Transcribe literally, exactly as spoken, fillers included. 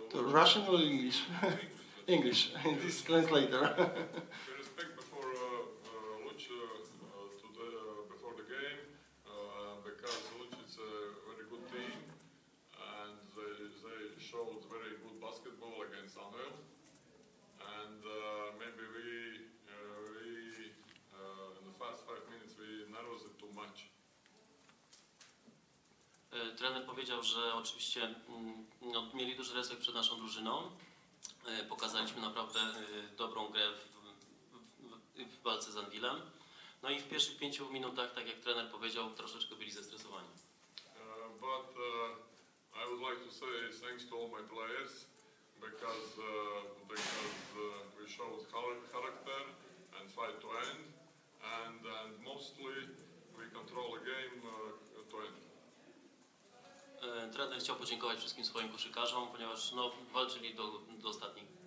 To Russian or English? English. This translator. Respect before uh, uh, Luch uh, to the, uh, before the game uh, because Luch is a very good team and they, they showed very good basketball against Anwil and uh, maybe we uh, we uh, in the first five minutes we narrowed it too much. Trener powiedział, że oczywiście no, mieli duży respekt przed naszą drużyną. Pokazaliśmy naprawdę dobrą grę w, w, w walce z Anwilem. No i w pierwszych pięciu minutach, tak jak trener powiedział, troszeczkę byli zestresowani. Uh, but uh, I would like to say thanks to all my players because uh, because uh, we showed character and fight to end and and mostly we control the game uh, to end. Trener chciał podziękować wszystkim swoim koszykarzom, ponieważ no, walczyli do, do ostatnich